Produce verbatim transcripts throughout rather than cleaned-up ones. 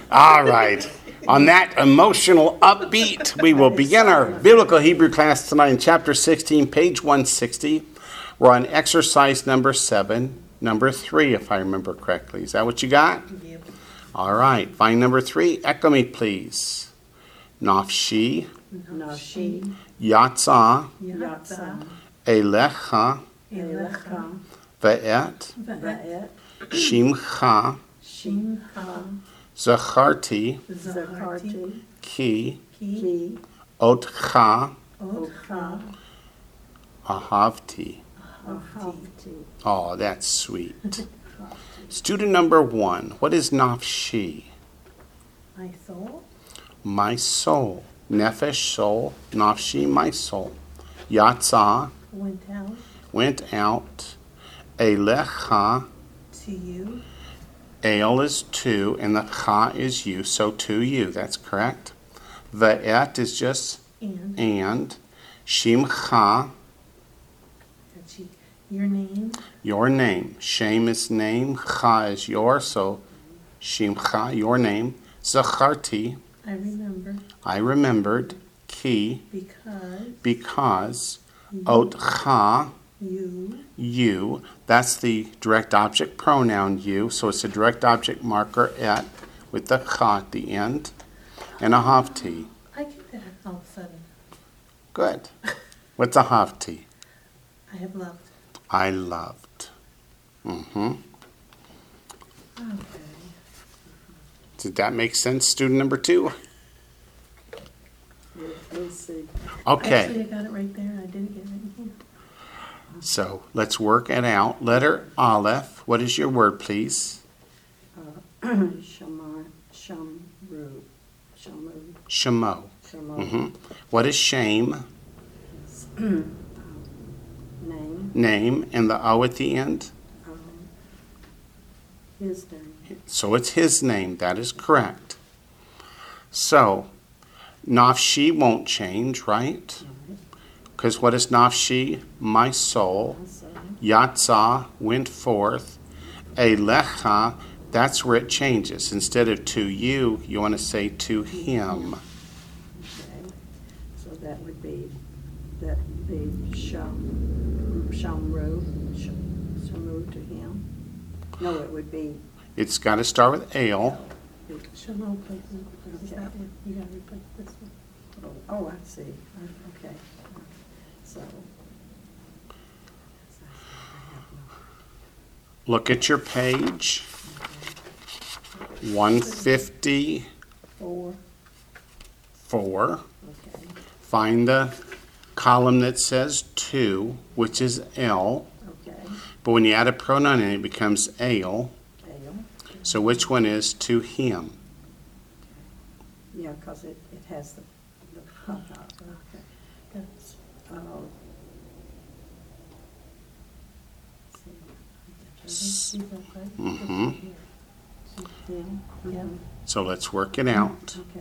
All right. On that emotional upbeat, we will begin our Biblical Hebrew class tonight in chapter sixteen, page one sixty. We're on exercise number seven, number three, if I remember correctly. Is that what you got? Yep. All right. Find number three. Echo me, please. Nafshi, Nafshi, Yatsa, Yatsa, Elecha, Elecha, Ve'et, Va'et, Shimcha, Shimcha, Zacharti, Zacharti, Ki, Ki, Otcha, Otcha, Ahavti. Ahavti. Oh, that's sweet. Student number one. What is Nafshi? My soul, My soul. Nefesh, soul. Nafshi, my soul. Yatsa, went out went out. Elecha, to you, El is to, and the Cha is you, so to you. That's correct. Ve'et is just and and. Shimcha, that you, your name, your name. Shem is name. Cha is your, so Shimcha, your name. Zacharti, I remember, I remembered. Ki, because because. you, Otcha, you, you. That's the direct object pronoun you, so it's a direct object marker et with the cha at the end. And a havti. I get that all of a sudden. Good. What's a havti? I have loved. I loved. Mm-hmm. Okay. Did that make sense, student number two? Let's see. Okay. Actually, I got it right there. I didn't get it right here. So let's work it out. Letter Aleph. What is your word, please? Shamar, Shamru, Shamru, Shemo. Shamo. Mm-hmm. What is shame? Name, Name. And the O at the end? um, his name, So it's his name. That is correct. So, Nafshi won't change, right? Because what is Nafshi? My soul. also, Yatsa, went forth. Elecha, that's where it changes. Instead of to you, you want to say to him. okay. So that would be, that would be Sham, Shamru, Sham- Shamru to him. No, it would be, It's got to start with ale. Shamo, please, is that one? You gotta replace this one. Oh, oh, I see, Uh, okay. So. Look at your page. one fifty-four. Four, okay, Find the column that says to, which is L. okay, But when you add a pronoun in, it becomes ale. ale, So which one is to him? yeah, because it, it has the, the hot dog, okay. That's, uh, see. Mm-hmm. Yeah, yeah, So let's work it out. okay.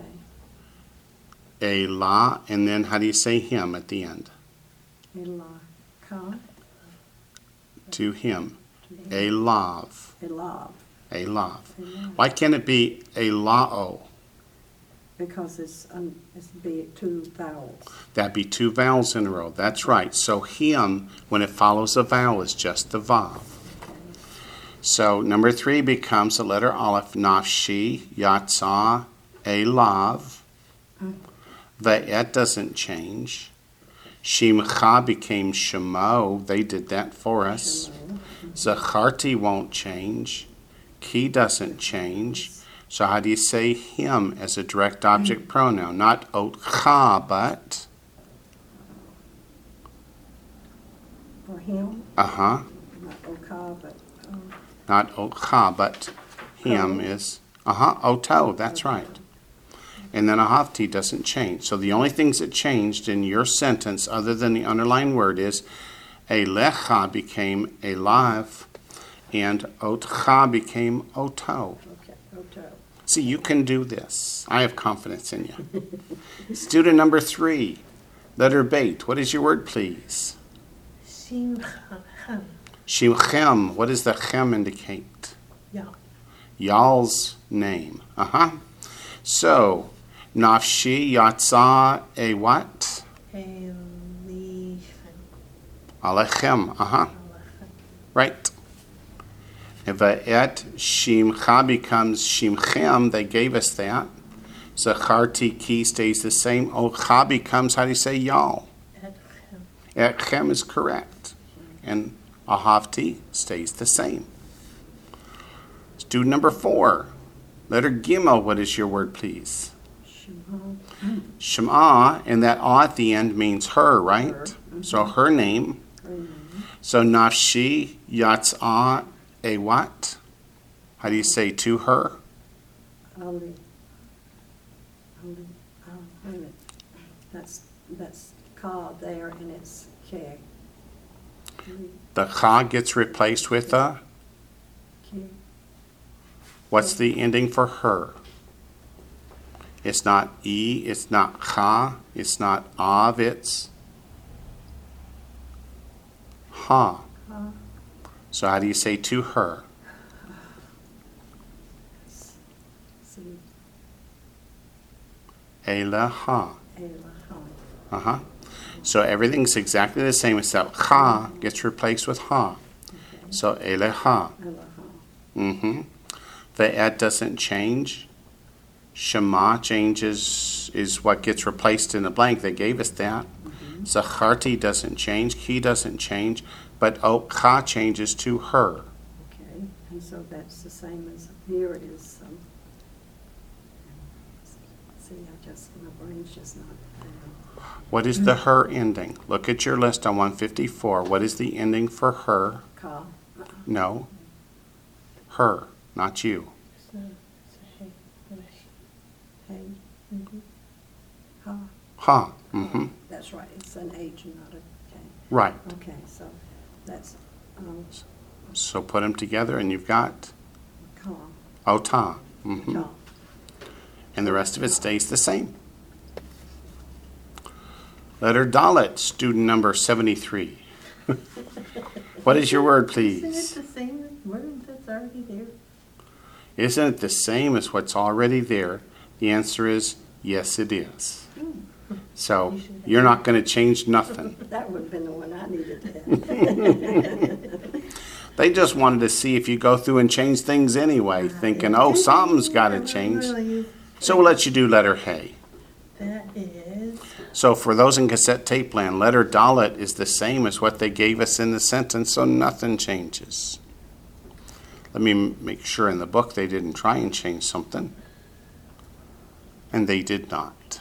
A la, and then how do you say him at the end? Elaka, To him. A lav. elav, A lav. elav, Why can't it be a lao? because it's, um, it's be two vowels. That'd be two vowels in a row. That's right. So him, when it follows a vowel, is just the vav. Okay. So number three becomes the letter aleph, nafshi, yatsa, a lav. The et doesn't change. Shimcha became shemo. They did that for us. Shamo, Zacharti won't change. Ki doesn't change. So how do you say him as a direct object pronoun? Not otcha, but for him, uh-huh. not oka, but, um, Not otcha, but him is uh-huh, oto. That's right. And then ahavti doesn't change. So the only things that changed in your sentence, other than the underlined word, is elecha became elav, and otcha became oto. okay, oto. See, you can do this. I have confidence in you. Student number three, letter bait. What is your word, please? Shimcha, Shimchem. What does the chem indicate? yeah, Y'all's name. Uh-huh. So, nafshi yatsa a what? Elichem. Alechem. Uh-huh. Right. If a et shimcha becomes shimchem, they gave us that. Zacharti ki stays the same. Ocha becomes, how do you say y'all? Etchem. Etchem is correct. And ahavti stays the same. Student number four. Letter Gimel, what is your word, please? Shema. Shema, and that ah at the end means her, right? Her. Mhm. So her name. Her name. So nafshi yatsa a what? How do you say to her? Ali. Ali. Oh, wait a minute. That's, that's ka there and it's ke. The cha gets replaced with a. Ke. What's the ending for her? It's not e, it's not cha, it's not av, it's ha. Ha. So how do you say to her? See. Ela ha. Ela. Ha. Uh-huh. So everything's exactly the same except cha gets replaced with ha. Okay. So ele ha. Ela. Ha. Mm-hmm. The et doesn't change. Shema changes, is what gets replaced in the blank. They gave us that. Mm-hmm. Zacharti doesn't change. Ki doesn't change. But oh, cha changes to her. Okay, and so that's the same as here it is. Um, see, I just, my brain's just not. Uh, What is the her ending? Look at your list on one fifty-four. What is the ending for her? ka. Uh-uh. No. Her, not you. So, so hey, and a Hey. Mhm. Ha. Ha. Mm-hmm. That's right. It's an H and not a K. Right. Okay, so that's um, So put them together and you've got ka. ota. Mm-hmm. Ka. And the rest of it stays the same. Letter Dalet, student number seventy-three. What is your word, please? Isn't it the same word that's already there? Isn't it the same as what's already there? The answer is yes, it is. So you're not going to change nothing. That would have been the one I needed to have. They just wanted to see if you go through and change things anyway, thinking, oh, something's got to change. So we'll let you do letter Hey. That is. So for those in cassette tape land, letter Dalet is the same as what they gave us in the sentence, so nothing changes. Let me m- make sure in the book they didn't try and change something. And they did not.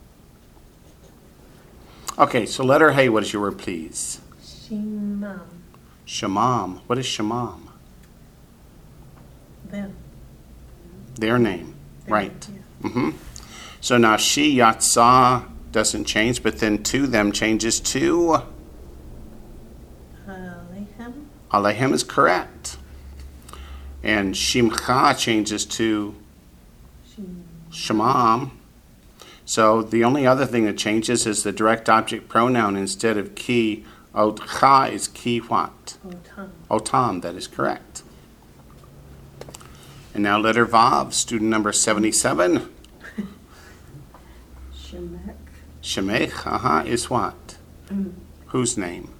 Okay, so letter Hey, what is your word, please? Shimam. Shamam. What is Shamam? Them. Their name. Them, Right. yeah. Mm-hmm. So now she, Yatsa, doesn't change, but then to them changes to Alechem. Alehem is correct. And Shimcha changes to Shim. Shamam. So the only other thing that changes is the direct object pronoun. Instead of ki, otcha is ki what? Otam. Otam, that is correct. And now letter Vav, student number seventy-seven. Shemek. Shemech, uh-huh, is what? Um, Whose name?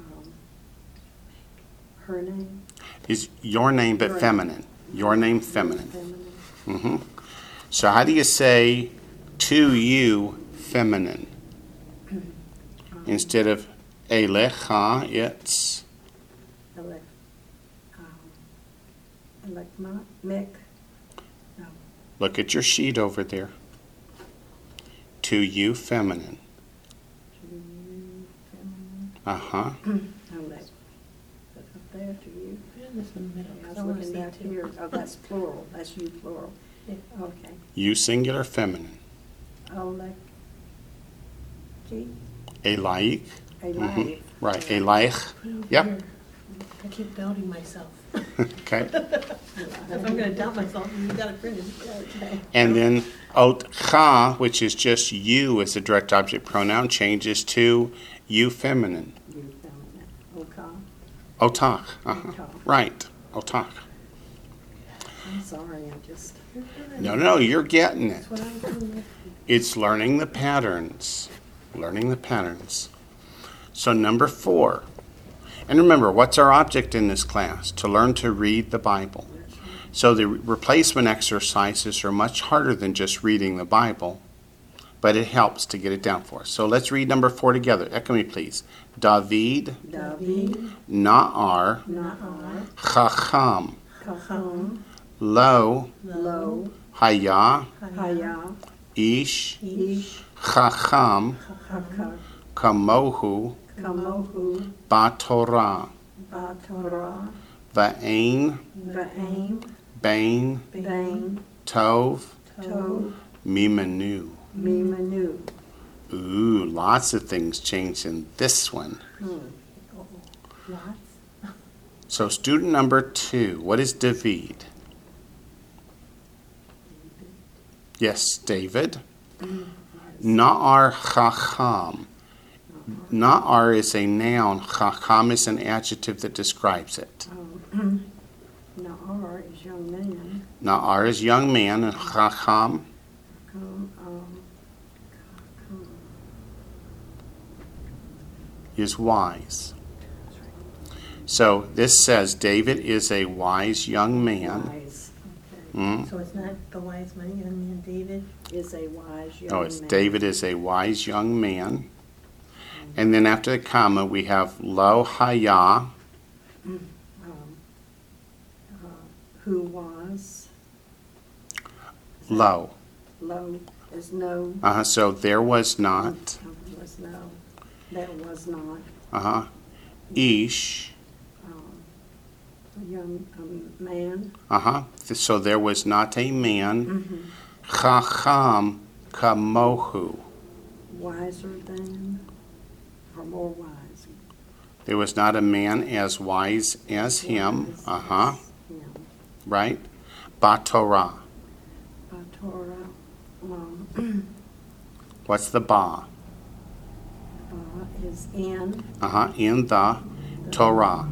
her name. Is your name but Right. feminine. Your name feminine. Feminine. Mm-hmm. So how do you say to you feminine? Um, Instead of elecha, it's elec, um, elecma, mech. No. look at your sheet over there. To you feminine. To you, feminine. Uh-huh. Elec. Up there to you. Put this in the middle, I 'cause was I wanna looking see down too. here. Oh, that's plural. That's you plural. Yeah. Okay. You singular feminine. Elec. Key. Elaik. A Mhm. life. Right. Elaich. Put it over Yep. here. I keep doubting myself. Okay. If I'm gonna doubt myself, you gotta print it. Okay. And then otcha, which is just you as a direct object pronoun, changes to you feminine. You feminine. Okay. Otach. Uh-huh. Otach. Right. Otach. I'm sorry. I just. You're good. No, no, you're getting it. That's what I'm doing. It's learning the patterns. Learning the patterns. So number four. And remember, what's our object in this class? To learn to read the Bible. So the replacement exercises are much harder than just reading the Bible, but it helps to get it down for us. So let's read number four together. Echo me, please. David, David, Na'ar, Na'ar, Chacham, Chacham, Lo, Lo, Haya, Haya, Ish, Ish, Chacham, Chacham, Kamohu, Kamohu, Batorah, Batorah, Va'ain, Va'ain, Bain, Bain, Tov, Tov, Mimanu. Mimanu. Ooh, lots of things changed in this one. Hmm. Lots. So student number two, what is David? Yes, David. Na'ar Chacham. Na'ar is a noun. Chacham is an adjective that describes it. Um, Na'ar is young man. Na'ar is young man, and Chacham Um, um, um, is wise. So this says David is a wise young man. wise. Okay. Mm? So it's not the wise man, young man David? Is a wise young No, it's man. David is a wise young man. And then after the comma, we have Lo Haya, Um, uh, who was. Lo. Lo is no. Uh-huh, so there was not. Um, was no. There was not. Uh-huh. Ish. Um, a young um, man. Uh-huh. So there was not a man. Mm-hmm. Chacham kamohu. Wiser than. Or more wise. There was not a man as wise as him. Wise Uh-huh. as him. Right? Batorah. Torah. Um, What's the ba? uh, is in Uh-huh. In the Torah.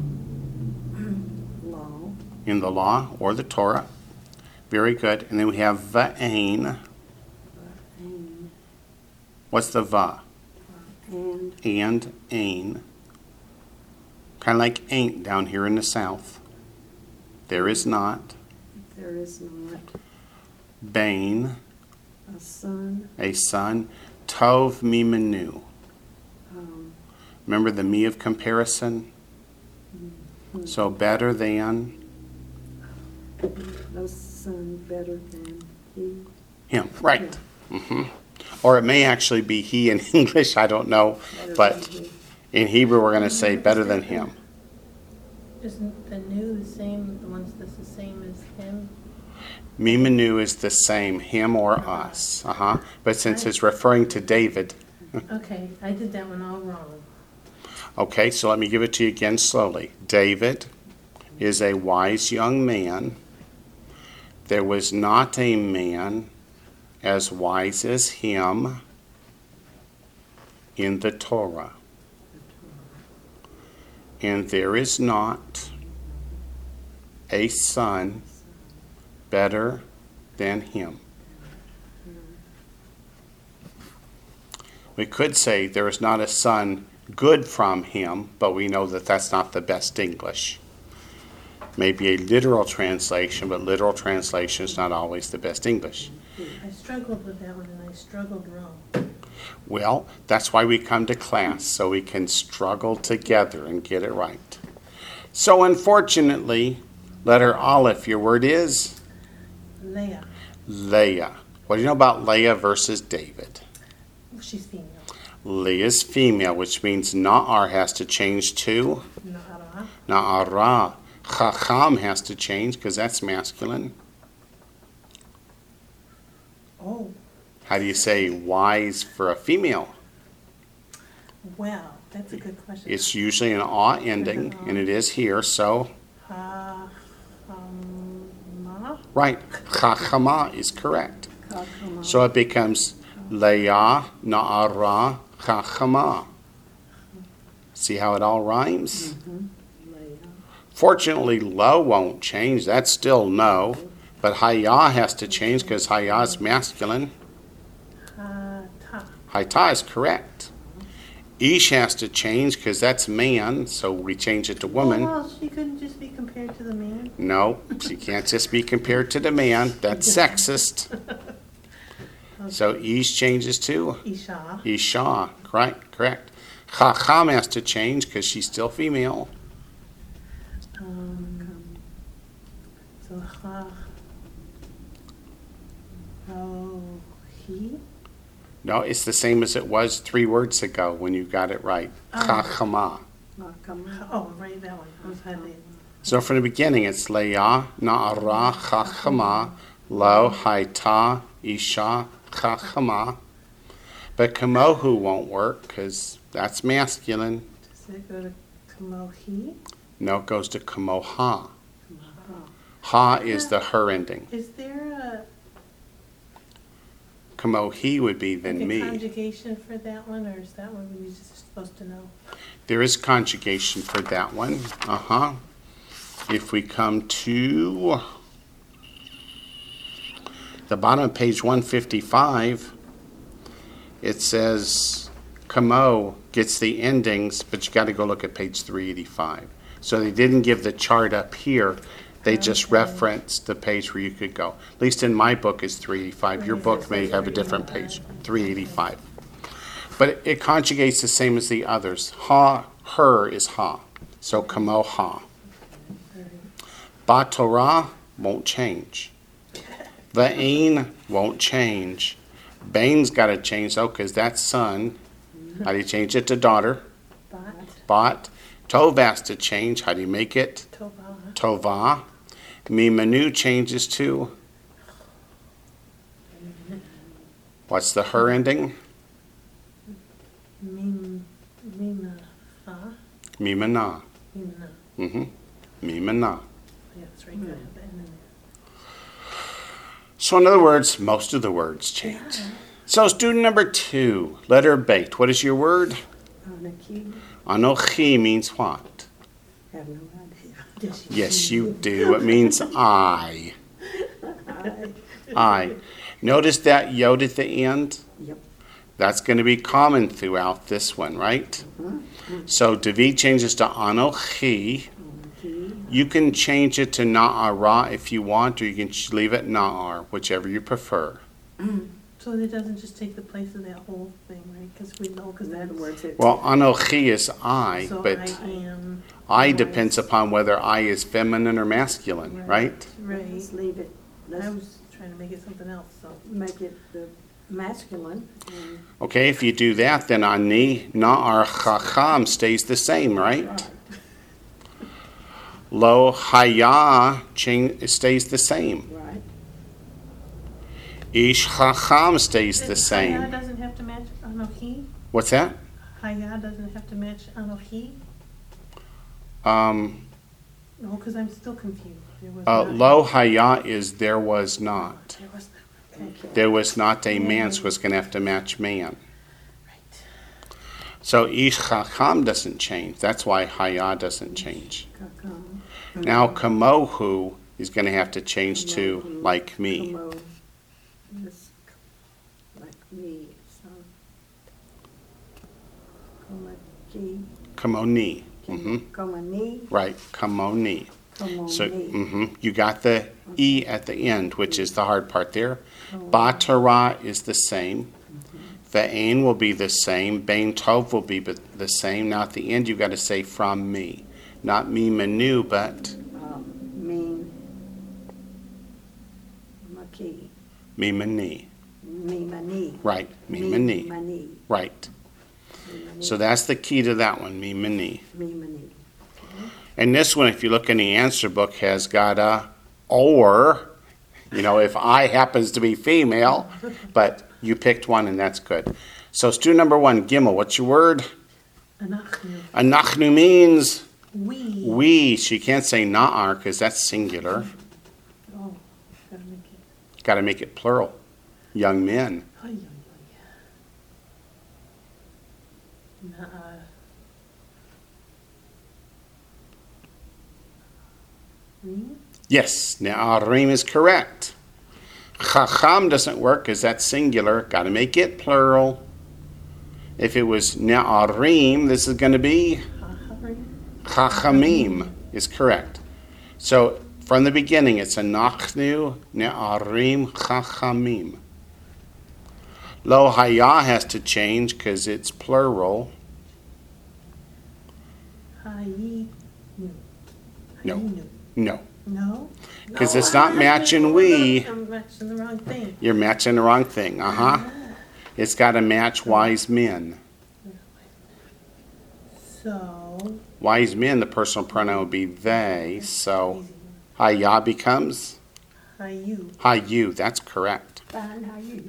law. In the law or the Torah. Very good. And then we have va'ain. And, What's the va? and And ain. Kind of like ain't down here in the south. There is not. there is not Bain, a son. a son. Tov mimenu. Um, Remember the me of comparison? So better than no son better than he. him. Right. hmm Or it may actually be he in English. I don't know. Better But than he. in Hebrew, we're going to say better than him. Isn't the new the same, the ones that's the same as him? Mimenu is the same, him or us. Uh-huh. But since it's referring to David, Okay, I did that one all wrong. okay, so let me give it to you again slowly. David is a wise young man. There was not a man as wise as him in the Torah. And there is not a son better than him. We could say there is not a son good from him, but we know that that's not the best English. Maybe a literal translation, but literal translation is not always the best English. I struggled with that one and I struggled wrong. Well, that's why we come to class, so we can struggle together and get it right. So unfortunately, letter Aleph, your word is? Leah, Leah. What do you know about Leah versus David? oh, she's female. Leah's female, which means Na'ar has to change to Na'ara, Na'ara. Chacham has to change because that's masculine. oh, How do you say wise for a female? well, that's a good question. It's usually an ah ending, and it is here, so Ha, um, ma? right. Chachama is correct. Kakama. So it becomes Leah, Na'ara, Chachama. See how it all rhymes? Leah. Fortunately, lo won't change. That's still no. But But Haya has to change because Haya is masculine. Ha, ta. Haita is correct. Ish has to change because that's man, so we change it to woman. Oh, well, she couldn't just be compared to the man. No, she can't just be compared to the man. That's sexist. So Ish changes to Isha. Isha. Correct, correct. Chacham has to change because she's still female. Um, so ha. Oh, he. No, it's the same as it was three words ago when you got it right. Oh. Chachama. Uh, come on. Oh, right, that one. I was had it. So from the beginning, it's Leah, Na'ara, Chachama, Lo, Haita, Isha, Chachama. But Kamohu won't work because that's masculine. Does it go to Kamohi? No, it goes to Kamoha. Ha is the her ending. Is there a, Kamohi would be like then a me. conjugation for that one, or is that one we just supposed to know? There is conjugation for that one. Uh-huh. If we come to the bottom of page one fifty-five, it says Kamo gets the endings, but you got to go look at page three eighty-five. So they didn't give the chart up here. They just Okay. referenced the page where you could go. At least in my book is three eighty-five. Your book may have a different page, three eighty-five. But it, it conjugates the same as the others. Ha, her is ha. So Kamo ha. Ba Torah won't change. Va'in won't change. Bain's got to change though, because that's son. How do you change it to daughter? Bat, Bot. Tov has to change. How do you make it? Tova, Tovah. Mimanu changes to. What's the her ending? Mim, Mima, Fa, Mimana. Mimna. Mm-hmm. Mimana. Yeah, that's right. I have the N in there. So in other words, most of the words change. So student number two, letter bait. What is your word? Anaki, Anochi means what? have no idea. Yes, Yes, you do. It means I. I, I. Notice that yod at the end? yep. That's going to be common throughout this one, right? So David changes to Anochi. Anaki, You can change it to Na'ara if you want, or you can ch- leave it Na'ar, whichever you prefer. So it doesn't just take the place of that whole thing, right? Because we know, because in other that's. words, it's. Well, Anochi is I, So but I am, I depends upon whether I is feminine or masculine, right? right. Let's leave it, I let's was trying to make it something else, so. make it the masculine. and- Okay, if you do that, then Ani, Na'ar, Chacham stays the same, right? Right. Lo, Haya change, stays the same. Right. Ish, Chacham stays the Haya same. doesn't have to match Anohi? What's that? Haya doesn't have to match Anohi? Um, No, because I'm still confused. There was uh, not- Lo, Haya is there was not. There was not, okay, Okay. There was not a man, so it's going to have to match man. right. So Ish Chacham doesn't change. That's why Haya doesn't change. Kakam. Now Kamohu is going to have to change to Kamohu. like me. Kamo is like me, so. Komaki, Kamoni. hmm Komani, Right, Kamoni. So Komoni. hmm you got the E at the end, which is the hard part there. Batara is the same. Va'ain will be the same. Bain Tov will be the the same. Now at the end, you've got to say from me. Not me manu, but Um, mean, Maki, me mani. me mani. Right, me mani. Mani, Right. me mani, So that's the key to that one, me mani. me mani. And this one, if you look in the answer book, has got a or, you know, if I happens to be female, but you picked one and that's good. So student number one, Gimel, what's your word? Anachnu. Anachnu means We. we. She can't say na'ar because that's singular. Oh, gotta make it. Got to make it plural. Young men. Ay, ay, ay. Na'a. Me? Yes, Ne'arim is correct. Chacham doesn't work because that's singular. Got to make it plural. If it was Ne'arim, this is going to be Chachamim is correct. So from the beginning, it's a Nachnu Ne'arim Chachamim. Lo Haya has to change because it's plural. Hayi. No. No, No? because it's not matching we. I'm matching the wrong thing. You're matching the wrong thing. Uh huh. It's got to match wise men. So, Wise men, the personal pronoun would be they. So Haya becomes Hayu. Hayu. That's correct. Fine, how you?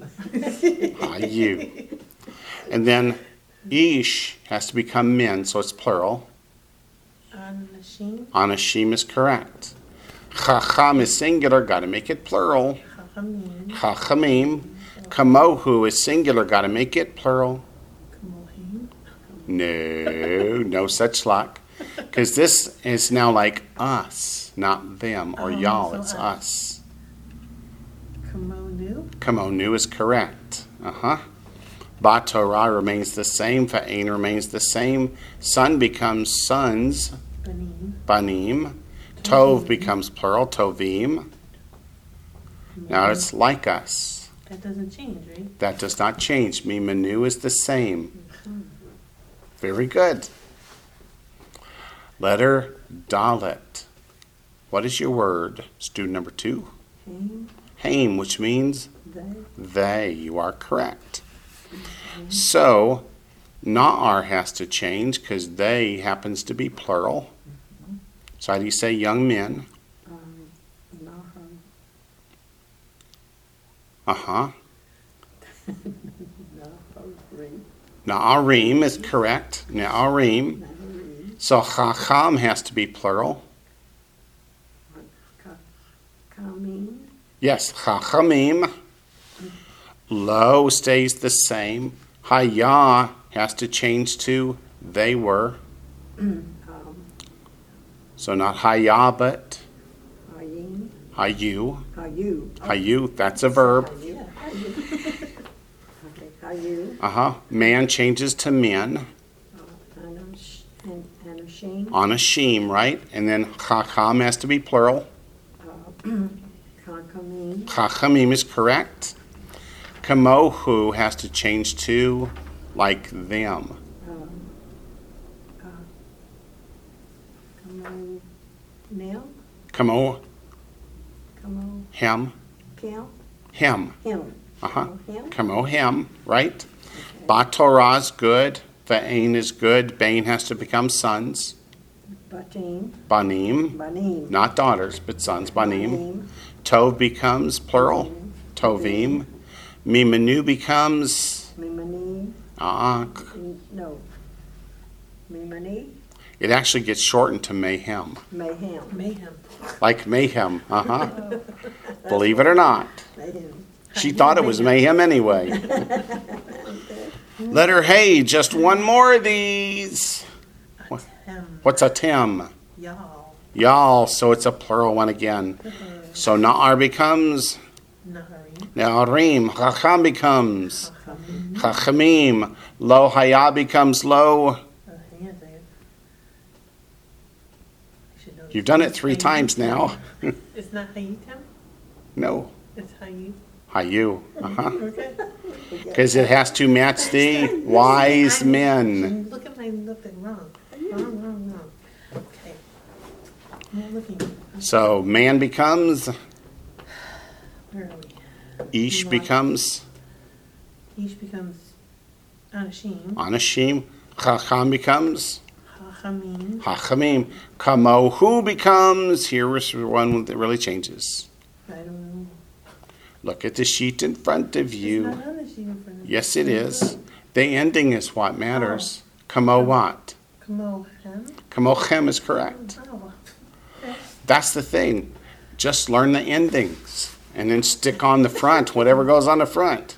Hayu. And then Ish has to become men, so it's plural. Anashim. Anashim is correct. Chacham is singular, got to make it plural. Chachamim. Chachamim. Kamohu is singular, got to make it plural. Kamohim. No, no such luck. Because this is now like us, not them or Oh, y'all, so it's us. us. Kamonu. Kamonu is correct. Uh-huh. Batorah remains the same. Fa'ain remains the same. Son becomes sons. Banim. Banim. Tov becomes plural. Tovim. Now it's like us. That doesn't change, right? That does not change. Mimanu is the same. Very good. Letter Dalet. What is your word? Student number two. Haim, Haim, which means they, they. You are correct. So, Na'ar has to change because they happens to be plural. So how do you say young men? um, Nahum, Uh-huh. Nahum, Na'arim is correct. Na'arim. Nahum, So Chacham has to be plural. Kamim, Yes, Chachamim. Lo stays the same. Haya has to change to they were. um, So not Haya, but Hayim, Hayu. Hayu. Hayu, that's a verb. Hayu, Hayu. Okay, Hayu, Uh-huh. Man changes to men. uh, Anash, and Anashim, Anashim, right? And then Chacham has to be plural. Kakamim, Chachamim is correct. Kamohu has to change to like them. um, uh, Kamo, Nil, Kamo, Kamo, him, Kim, him. him. Uh-huh. Him, Kamo, him, right? Batorah is good. Va'ain is good. Bain has to become sons. Batim, Banim, Banim. not daughters, but sons. Banim. Banim, Tov becomes plural. Tovim. Mimanu becomes, Mimani, uh, no. Mimani, it actually gets shortened to mayhem. Mayhem. Mayhem. Like mayhem, uh-huh. Believe it or not. Mayhem. She thought it was mayhem anyway. Letter Hey, just one more of these. Atem. What's a Tim? Y'all. Y'all, so it's a plural one again. So Na'ar becomes Naharim. Na'arim. Chacham becomes Chachamim. Chachamim. Lo Haya becomes Lo. Uh, hang on a second. I should know this. You've done it three Hayu. times now. It's not Hayitem? No. It's Hayu. Hayu. Uh-huh. Okay. Because it has to match the wise men. Look at my looking wrong. Wrong, wrong, wrong. Okay. I'm looking. So man becomes, Where are we? Ish What? becomes Ish becomes Anashim. Anashim. Chacham becomes Chachamim. Hachamim. Kamohu becomes, here is one that really changes. I don't know. Look at the sheet in front of It's you. not on the sheet in front of me. Yes, it is. The ending is what matters. Kamo what? Kamohem. Kamochem is correct. Oh. Okay. That's the thing. Just learn the endings and then stick on the front, whatever goes on the front.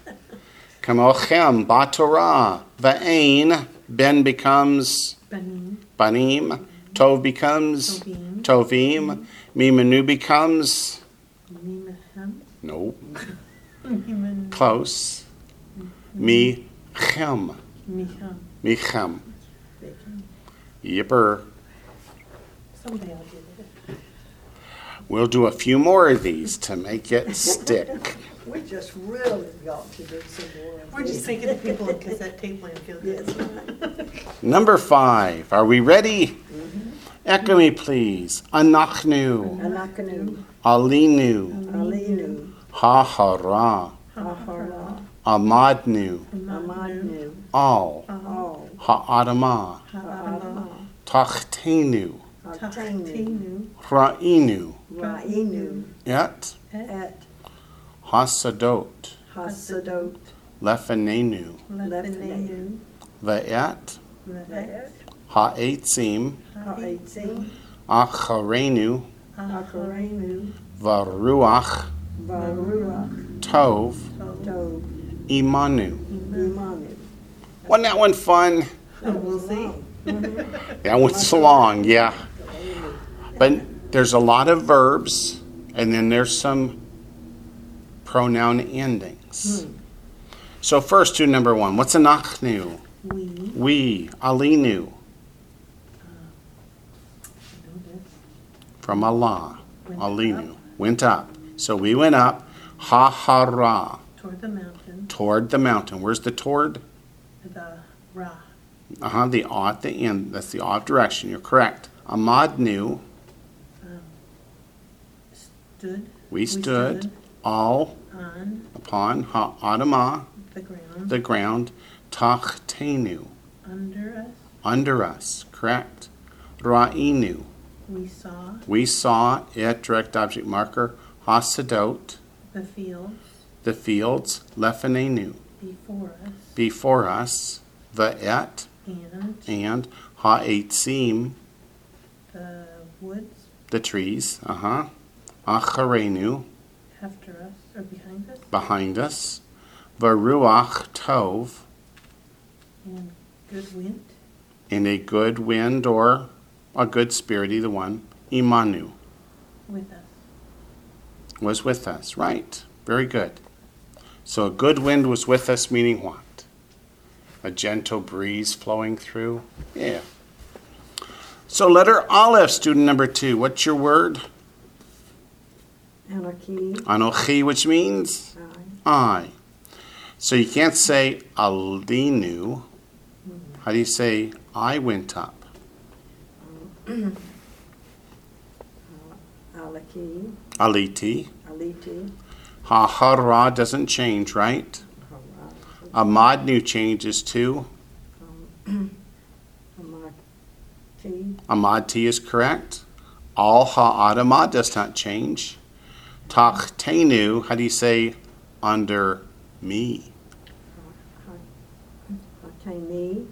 Kamochem, Batorah, Va'ain, Ben becomes Banim. Banim, Tov becomes Tovim. Tovim. Mimenu becomes Mimahem. no, Miman. close. Michem. Miham. Michem. Bacon. Yipper. Someday I'll do it. We'll do a few more of these to make it stick. We just really got to do some more of We're just these. making the people in cassette tape land feel good. Yes, right. Number five. Are we ready? Echo me, please. Anachnu. Anakanu, Alinu. Alinu, Ha-hara. Ahara, Amadnu. Amadnu, Al. Al, Ha'adama. Ha'adama, Tachtenu. Taktenu, Taktenu. Ra'inu. Ra'inu, Et. Et, Hasadot. Hasadot, Lefenenu. Lefenenu. Ve'et. Et, Ha'etzim. Ha'etzim, Acharenu. Akarenu, Varuach. Varuach, Tov. Tov, Imanu. Imanu. Wasn't that one fun? We'll see. That one's long, yeah. But there's a lot of verbs, and then there's some pronoun endings. So first do number one. What's anachnu? We. We. Alinu. Know this. From Allah. Went Alinu. up. Went up. So we went up. Ha-ha-ra. Toward the mountain. Toward the mountain. Where's the toward? The Ra. Uh-huh, the ah at the end. That's the off direction. You're correct. Amadnu. Um, stood. We stood. All On upon ha-adama. the ground. The ground. Tachtenu. Under us. Under us. Correct. Ra'inu. We saw We saw it, direct object marker. Hasadot. the fields The fields. Lefenenu. before us. Before us. Ve'et. And And ha'etzim. the woods The trees. Uh-huh. Acharenu. after us or behind us. Behind us. Varuach tov. And good wind In a good wind or a good spirit, either one. Imanu. with us. Was with us. Right. Very good. So a good wind was with us, meaning what? A gentle breeze flowing through? Yeah. So letter Aleph, student number two. What's your word? Anarchy, Anochi, which means I, I. So you can't say Alinu. How do you say I went up? Alaki, Aliti. Aliti, Ha-hara doesn't change, right? Amadnu changes too. Amati, Amati is correct. Al ha'adama does not change. Tachtenu, how do you say under me? Hatani,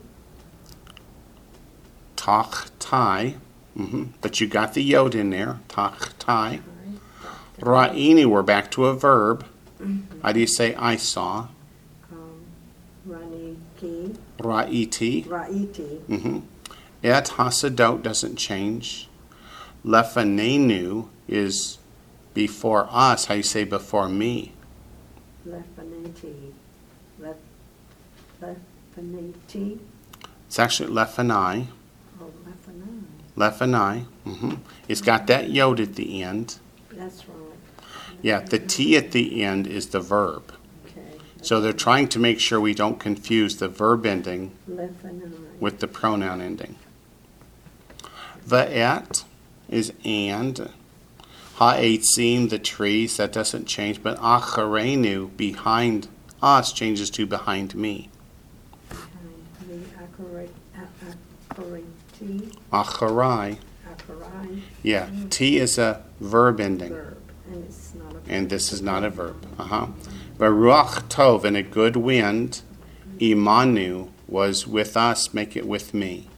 Tachtai. Mm-hmm. But you got the yod in there. Tachtai. Ra'ini, we're back to a verb. How do you say I saw? um, Raniki, Ra'iti. Raiti, Mm-hmm. Et hasadot doesn't change. Lefanenu is before us. How do you say before me? Lefanati, Lef, Lefanati, It's actually lefanai. oh, Lefanai, Lefanai. Mm-hmm. It's got that yod at the end. that's right. Yeah, the T at the end is the verb. Okay. So they're trying to make sure we don't confuse the verb ending Lefanai, with the pronoun ending. Ve'et is and. Ha'etzim, the trees, that doesn't change. But acharenu, behind us, changes to behind me. behind me, Akari, Akariti, Acharai. Akarai, Yeah, T is a verb ending. verb, and it's not a. And this is not a verb. Uh-huh. Baruch tov, and a good wind. Imanu was with us, make it with me.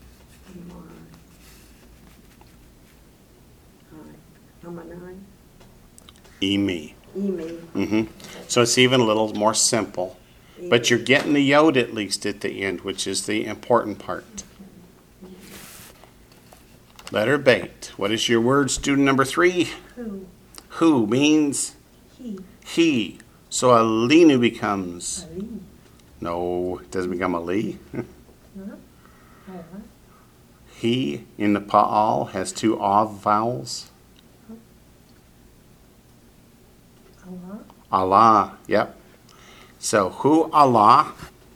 Amanai, Imi. Emi, hmm So it's even a little more simple. But you're getting the yod at least at the end, which is the important part. Letter bait. What is your word, student number three? Who? Who means He. he. So alinu becomes, Ali. no, it doesn't become ali. No? All right. He in the pa'al has two av vowels. Allah. Allah, yep. So hu Allah,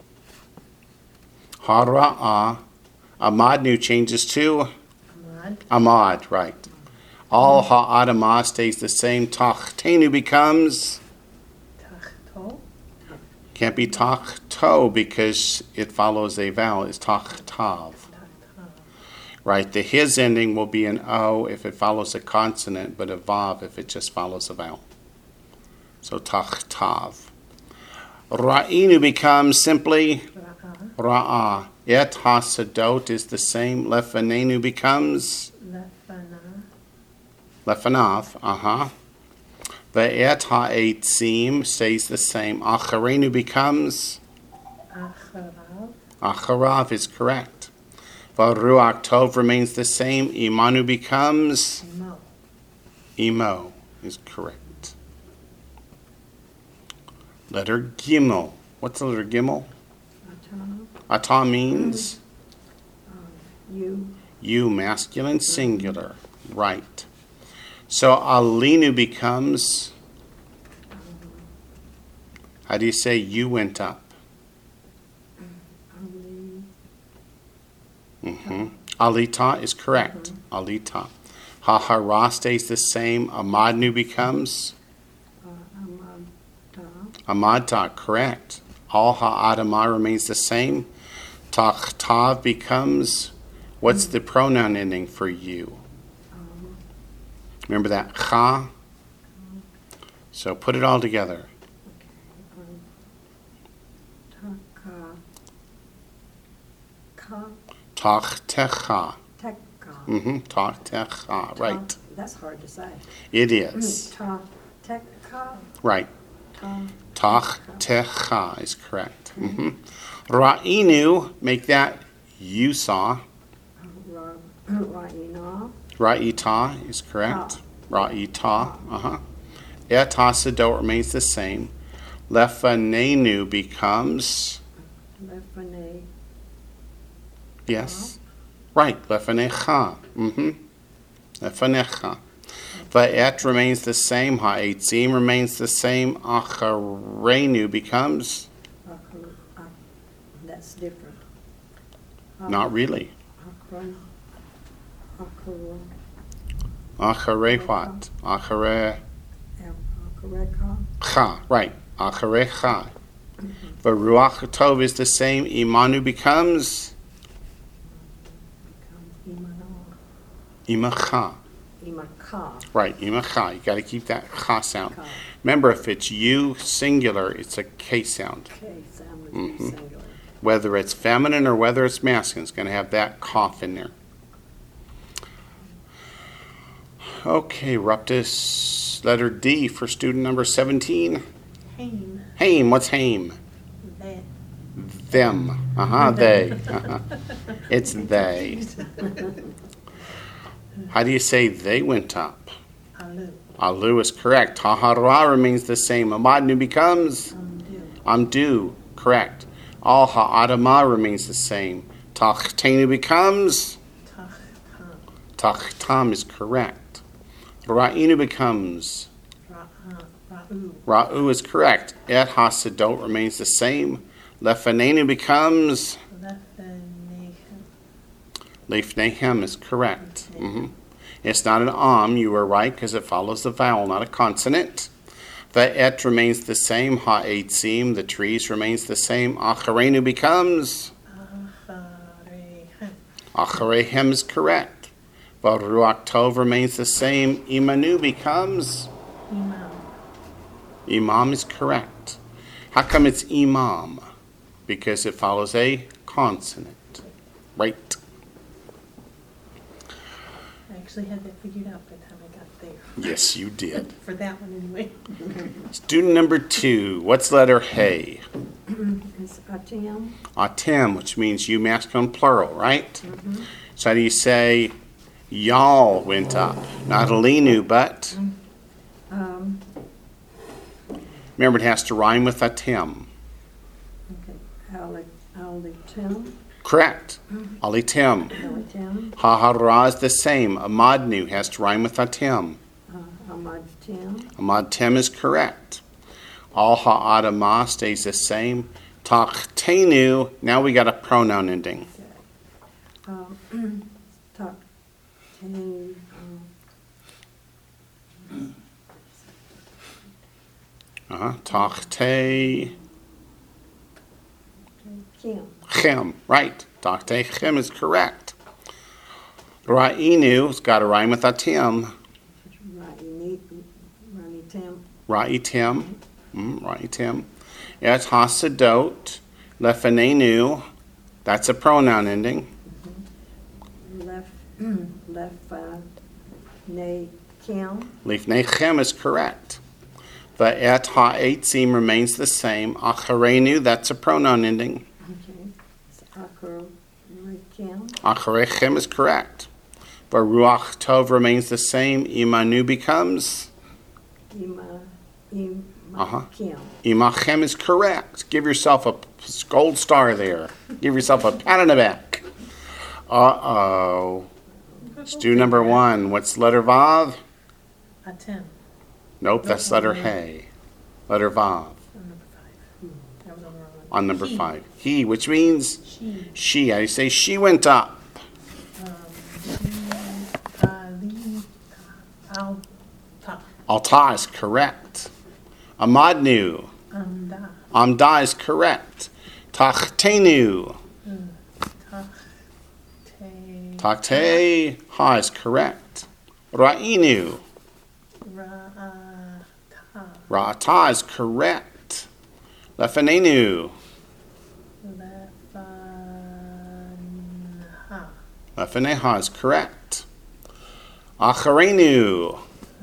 hara'ah, Ahmad new changes to Ahmad. Ahmad, right. All ha'adamah stays the same. Tachtenu becomes, Takhto. can't be tachto because it follows a vowel. It's tachtav, Takhtav. right? The his ending will be an O if it follows a consonant, but a vav if it just follows a vowel. So tachtav. Ra'inu becomes simply Ra'ah. ra'ah. Et hasadot is the same. Lefanenu becomes Lefana. lefanav. Uh-huh. Ve'et ha'etzim stays the same. Acharenu becomes Acharav. acharav is correct. V'ruach tov remains the same. Imanu becomes Mo. imo is correct. Letter gimel. What's the letter gimel? Atah, Atah means you, you, masculine singular. Right. So alinu becomes, how do you say you went up? Ali, Mm-hmm. Alita is correct. Alita. Hahara stays the same. Amadnu becomes uh, Amadta, Amadta, correct. All ha'adamah remains the same. Takhtav becomes, what's the pronoun ending for you? um, Remember that? Cha? So put it all together. um, taka, ka, Tachtecha. teka. Mm-hmm. Tachtecha. Right. Ta- That's hard to say. It is. Ta, teka, Right. ta, Tachtecha is correct. Mm-hmm. Ra'inu, make that you saw. ra, ra'ina, Ra'ita is correct. Ra'ita. Uh-huh. Et hasadot remains the same. Lefanenu becomes, lefane, yes. Right. Lefanecha. Mm-hmm. Lefanecha. Va'et remains the same. Ha'etzim remains the same. Acharenu becomes, akar, ak, that's different. not really. Akar, akar, Acharei what? Acharei akareka, cha. Right. Acharei cha. V'ruach tov is the same. Imanu becomes become imacha. imana, imaka, Right. Imacha. You got to keep that cha sound. ka, Remember, if it's you singular, it's a K sound. K sound would Mhm. be singular. Whether it's feminine or whether it's masculine, it's going to have that cough in there. Okay, Ruptus, letter D for student number seventeen. Haim. Haim, what's haim? They. Them. Uh-huh, they. Uh-huh. It's they. How do you say they went up? Alu. Alu is correct. Hahara remains the same. Amadnu becomes Amdu. amdu. Correct. All ha'adamah remains the same. Tachtenu becomes Takhtam. tachtam is correct. Ra'inu becomes Ra'ah. Ra'u. ra'u is correct. Et hasadot remains the same. Lefanenu becomes Lefenechem. leifnehem is correct. hmm It's not an am, you were right, because it follows the vowel, not a consonant. Ve'et remains the same. Ha'etzim, the trees, remains the same. Acharenu becomes Acharehem. Acharehem is correct. V'ruach tov remains the same. Imanu becomes Imam. Imam is correct. How come it's imam? Because it follows a consonant. Right. I actually had that figured out by the time I got there. Yes, you did. For that one anyway. Student number two. What's letter Hey? It's atim, Atem, which means you masculine plural, right? So how do you say Y'all went up. Not Alinu, but Um, remember it has to rhyme with a Tim. okay, Ali, Ali Tim, Correct. Ali Tim. Ali Tim, Ha-ha-ra is the same. Amadnu has to rhyme with a Tim. uh, Ahmad Tim, Ahmad Tim is correct. All ha'adamah stays the same. Tachtenu, now we got a pronoun ending. um, Talk, Ten, um, Uh-huh. Tachte Kim, chem. Right. Tachte chem is correct. Ra'inu has got to rhyme with a Tim. Rani, Rani Tim, Ra'i Tim. Mm, Ra'i Tim. Et hasadot. Lefanenu. That's a pronoun ending. left, left, uh, Ne Kim, Lifnei chem is correct. The et ha'etzim remains the same. Acharenu, that's a pronoun ending. okay, Akar, Kim, Acharechem is correct. But ruach tov remains the same. Imanu becomes Ima, Ima Uh-huh. Kim, imachem is correct. Give yourself a gold star there. Give yourself a pat on the back. Uh-oh. Student number one. What's letter vav? A ten. Nope, that's letter hey. Letter vav On number five. That was on the wrong one. on number He. five. He, which means She. she. I say she went up. Um, she. Ali. Al. Ta. Alta is correct. Amadnu. Amda. Amda is correct. Tachtenu. Ta. Te. Takte ha is correct. Ra'inu. Ra. Ta. Ra'ata is correct. Lefanenu. Lefanha. Lefaneha is correct. Acharenu.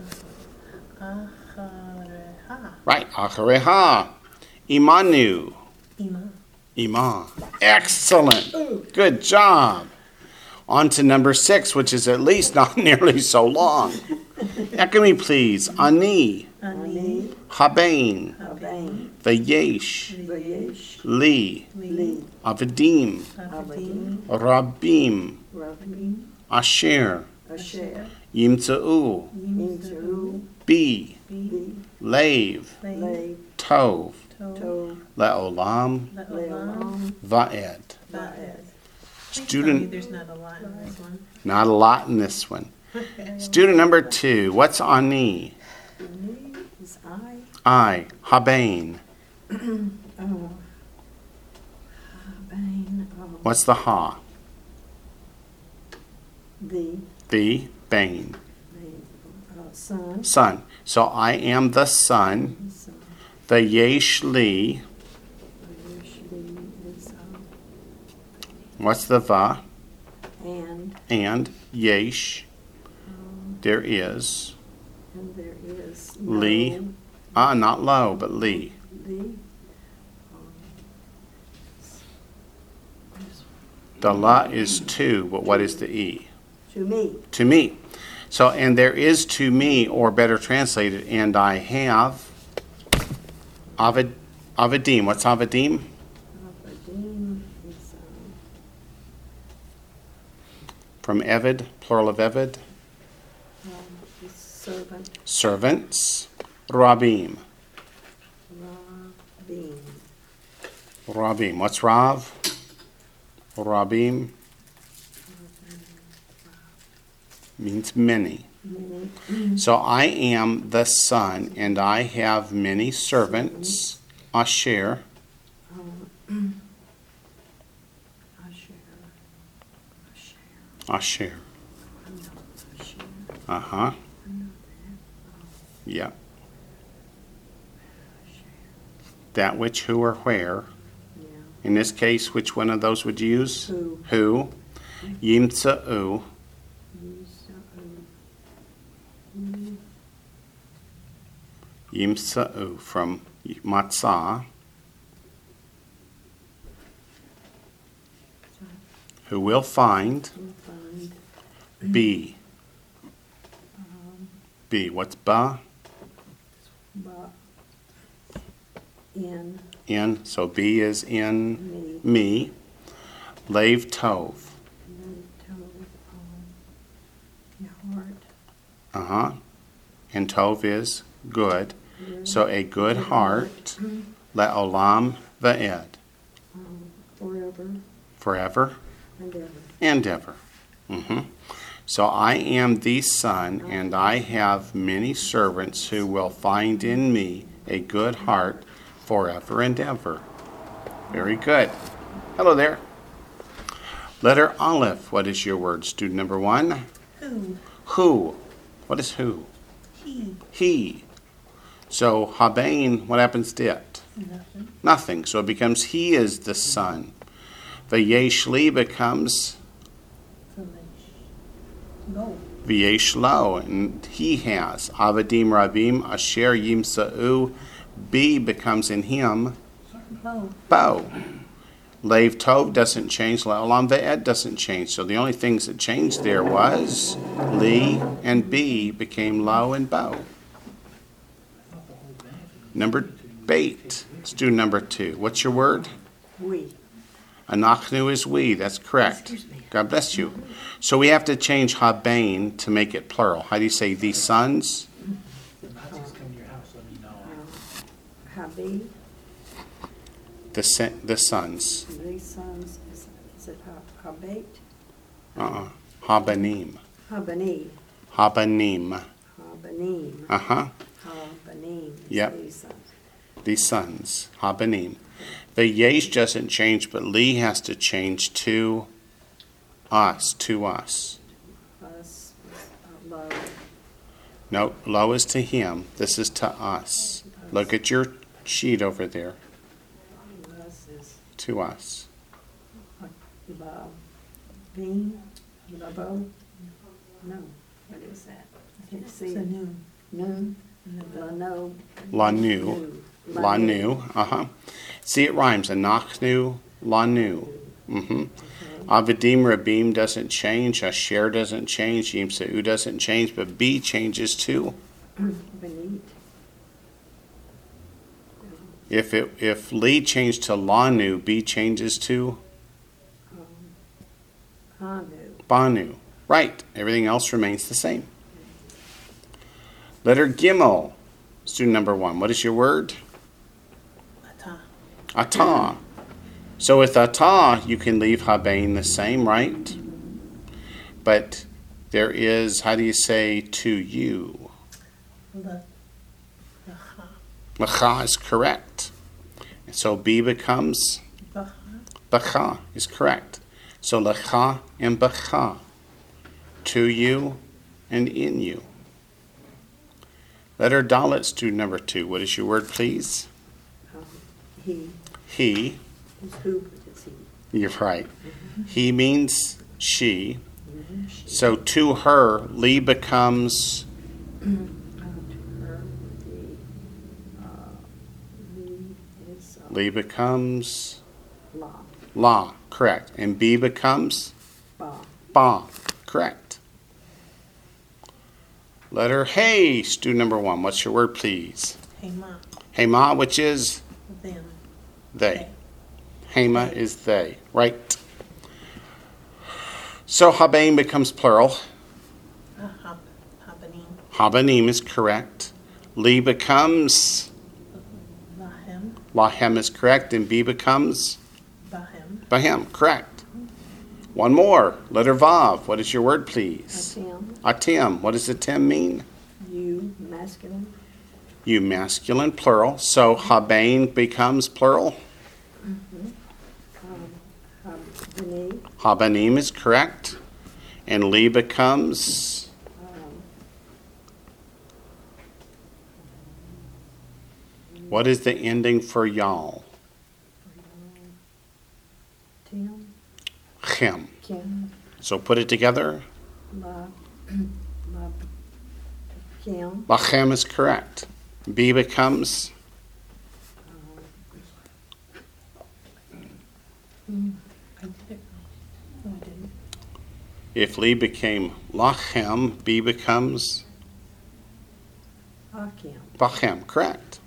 Achareha. Right. Achareha. Imanu. Ima. Ima. Excellent. Good job. On to number six, which is at least not nearly so long. Echo me, please. Ani. Ani, Habain. Abain, Vayesh. Vayesh, Li. Li, Avadim. Avadim. Rabim. Rabim, Asher. Asher, Yimtza'u. Yimzu, Bi. Bi, Lave. Le, Tov. Tov, Le'olam. Leolam, Va'ed. Vaed. Student, There's not a lot in this one. not a lot in this one. Student number two, what's ani? Ani is I, I. Habain. oh, Abain, oh, What's the ha? the, The. Bain. the, uh, son, Son. So I am the son. son, The yesh li. usually is, um, What's the va? and, And yesh. um, There is. and there is. Li. no, Ah, not low, but li. Li, um, The la is to, but what is the e? to me, To me. So, and there is to me, or better translated, and I have. Avad, avadim. What's avadim? Abadim is, um, From Evid, plural of Evid. um, is servant, Servants. Rabim. Rabim, Rabim. What's Rav? Rabim means many. many, So I am the son, and I have many servants. Asher. um, Asher, Asher, Asher. I know Asher, Uh huh. I know Yep. that, Asher, That which, who, or where. yeah, In this case, which one of those would you use? who, Who. Yimtsa'u. Yimtsa'u from matzah. Who will find. find, Be. B. What's ba? Ba. In In. So B is in me. me. Lev tov. Lev tov. Um, your heart. Uh-huh. And tov is good. Good. So a good Good heart. heart. Le'olam va'ed. Um, forever Forever and ever. and ever. hmm So I am the Son, and I have many servants who will find in me a good heart forever and ever. Very good. Hello there. Letter Aleph. What is your word, student number one? Who? Who. What is who? He. He. So Habain, what happens to it? Nothing. Nothing. So it becomes he is the Son. Vayeshli becomes Go. V'yeshlo, and he has. Avadim Rabim Asher Yimsa'u. B becomes in him Bo. Bo. Lev Tov doesn't change. Le'olam Ve'ed doesn't change. So the only things that changed there was Li and B became Lo and Bo. Number Bait. Student number two. What's your word? We. Anachnu is we. That's correct. God bless you. So we have to change Habain to make it plural. How do you say the sons? Habi. The se- the sons. These sons. Is, is it ha- Habait? Uh-uh. Habanim. Habani. Habanim. Habanim. Uh-huh. Habanim. is Yep. These sons. The sons. Habanim. The yesh doesn't change, but Li has to change to us. To us. Us. Uh, love. No, Lo is to him. This is to us. Look at your sheet over there. Us is To us. love. Bean. Labo. No. What is that? I can't see It's a it. noon. Noon. Lano. Lanu. Lanu. Uh-huh. See, it rhymes. Anachnu. Lanu. Mm-hmm. Avadim Rabim doesn't change. Asher doesn't change. Yimsa'u doesn't change. But B changes too. Beneath. If it if Li changed to Lanu, B changes to Hanu. Banu. Right. Everything else remains the same. Letter Gimel. Student number one. What is your word? Ata. Atah. So with atah, you can leave Habain the same, right? But there is, how do you say to you? Le. Lecha. Lecha is correct. So B becomes Bacha. Bacha is correct. So lecha and bacha. To you and in you. Letter Dalet, student number two. What is your word, please? Um, he. He. Is who, but it's he. You're right. He means she. Mm-hmm. She. So to her, Li becomes Uh, to her, the, uh, the is, uh, Li becomes la. La, correct. And B becomes Ba. Ba, correct. Letter Hey, student number one. What's your word, please? Hema. Hema, which is Them. they. Hema is they, right. So Habain becomes plural. Uh, hab. Habanim. Habanim is correct. Li becomes Lahem. Lahem is correct. And B becomes Bahem. Bahem, correct. One more. Letter Vav. What is your word, please? Atim. Atim. What does the Tim mean? You, masculine. You, masculine, plural. So Habain becomes plural. Um, um, B'nai. Habanim is correct. And Li becomes Um, what is the ending for y'all? Tim. Chem. Kim. So put it together. La. La. Kim. Lachem is correct. B becomes Um, I did it. No, I didn't. if Li became Lachem, B becomes Bachem. Bachem, correct.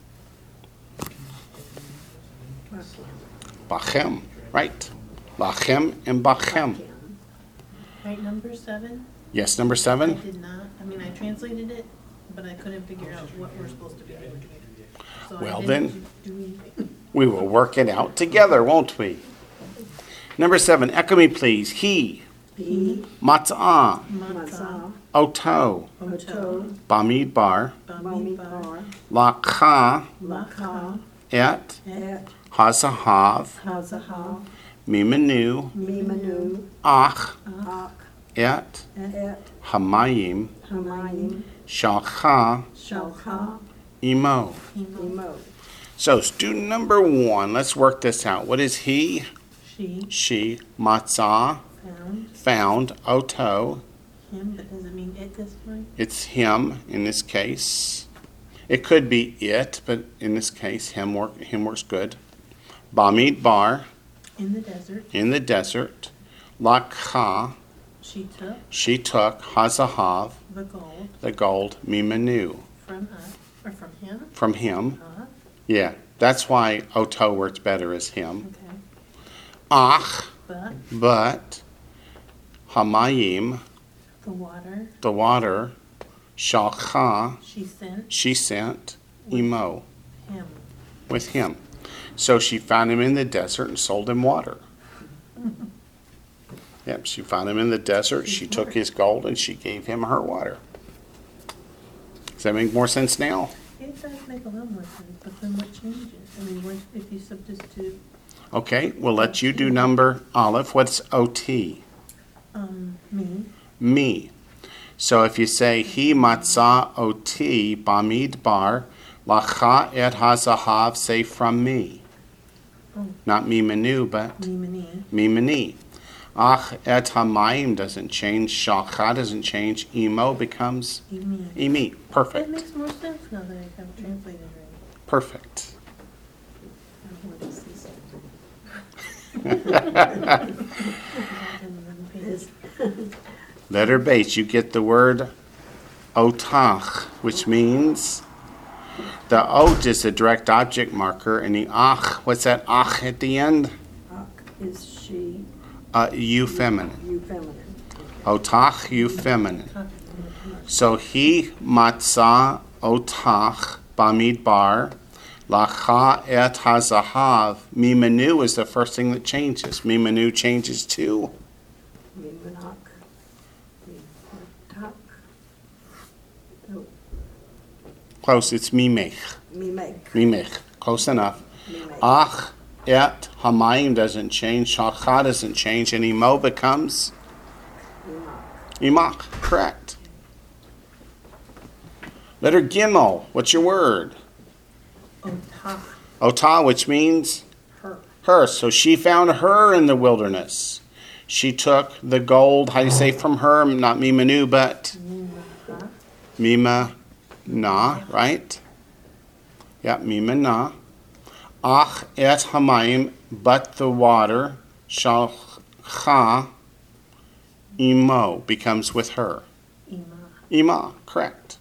Bachem. Bachem, right. Lachem and Bachem. Right, number seven? Yes, number I seven? did not, I mean, I translated it, but I couldn't figure out what we're supposed to be doing. So I Well, didn't do anything. We will work it out together, won't we? Number seven, echo me please. He, He, matzah, Matzah, oto, Oto, bamidbar, Bamidbar, lakha, Lakha, et, Et, hazahav, Hazahav, mimenu, Mimenu, ach, Ak, et, Et, hamayim, Hamayim, shalcha, Shalcha, imo. Imo. So student number one, let's work this out. What is he? she, She, matzah, found, found, oto. him, but does it mean it this time? It's him in this case. It could be it, but in this case, him work him works good. Bamidbar, In the desert, in the desert. Lakha, she took she took. Hazahav, the gold the gold. Mimenu, from us, or from him, from him. uh, Yeah, that's why oto works better as him. okay, Ach, but but hamayim, the water the water. Shalcha, she sent she sent. Imo, him. with him. So she found him in the desert and sold him water. Yep, she found him in the desert. She took his gold and she gave him her water. Does that make more sense now? It does make a lot more sense, but then what changes? I mean, what if you substitute, Okay, we'll let you do number Aleph. What's O T? um, me, Me. So if you say he matzah oti bamidbar lacha et hazahav, say from me. Oh. Not me menu, but me, me, me mani. Ach et hamayim doesn't change. Shalcha doesn't change. Imo becomes me. imi. It Perfect. makes more sense now that I have translated right. Perfect. Now, what is this? Is Letter base, you get the word otach, which means the ot is a direct object marker, and the ach, what's that ach at the end? Ak is she, Uh, you feminine. you feminine. Otach, you feminine. So he matzah otach bamidbar lacha et hazahav. Mimenu is the first thing that changes. Mimenu changes to Mimanak, Mimatak, no, close. It's mimech. Mimek, Mimech. Close enough. Mimek. Ach et hamayim doesn't change. Shalcha doesn't change. And imo becomes Mimak, imach. Correct. Letter gimel. What's your word? otah, Otah, which means her, her. So she found her in the wilderness. She took the gold, how do you say from her? Not mimanu, but mimaha, mima na, right? Yeah, mima na. Ach et hamayim, but the water, shalcha imo, becomes with her. ima, Ima, correct.